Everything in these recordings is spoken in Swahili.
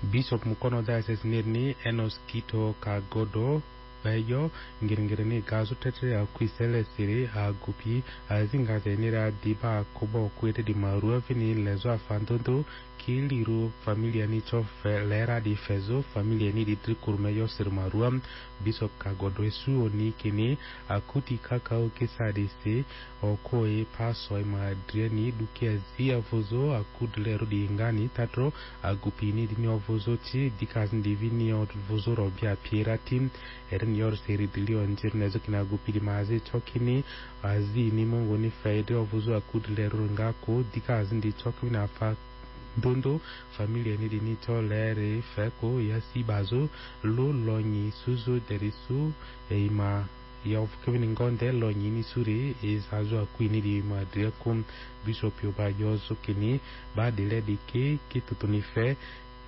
Bishop Mukono Diocese Nirni Enos Kito Kagodo Bayo Ngirngirni Gazu Tetre Akwisele Siri Agupi Azingazenira Diba Kobo Kwete di Marua Vini Lezo Afandondo Kiliru familia nicho lera di Fezo familia ni di Trikurmeyo Sirmarua Bishop Kagodo Esu Onikini Akuti Kakao Kisadisi Okoe Paso Madrieni Dukia Zia Vozo Akudleru di Ingani Tatro Agupini di Nyovozo Chi Dikazn Divini Vozo Robia Piratim Eren yor seri dilio njirnezo kina Agupidi Maze Chokini Azi ni Mongo ni Fede Vozo Akudleru Ngako Dikazn di Chokina Afa Dondo familia ni dinito lere feko yasi bazo lo lonyi suzo derisu eima ya ofukevini ngonde lonyi ni suri ezazo akwini di madrekum Bishop Yobayozo kini ba dele dike kitutunife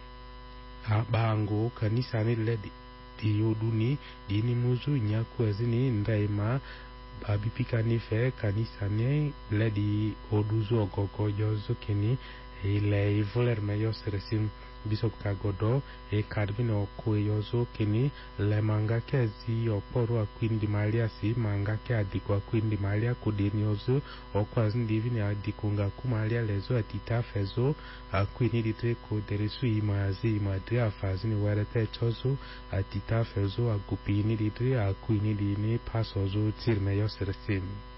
bango kanisa ni ledi di yoduni dini muzu nyaku ezini ndaima babipika nife kanisa ni ledi oduzo ogogo yozo kini ile voler meyo seresim Bishop Kagodo kadvino kuyozo kini le mangake zi oporo akwini di malia si mangake adiko akwini di malia kudinyozo okwazi ndivini adikunga kumalia lezo atita fezo akwini di treko derisu imazi imadri afazini werete chozo atita fezo agupini di tri akwini di ni pasozo tir meyo seresim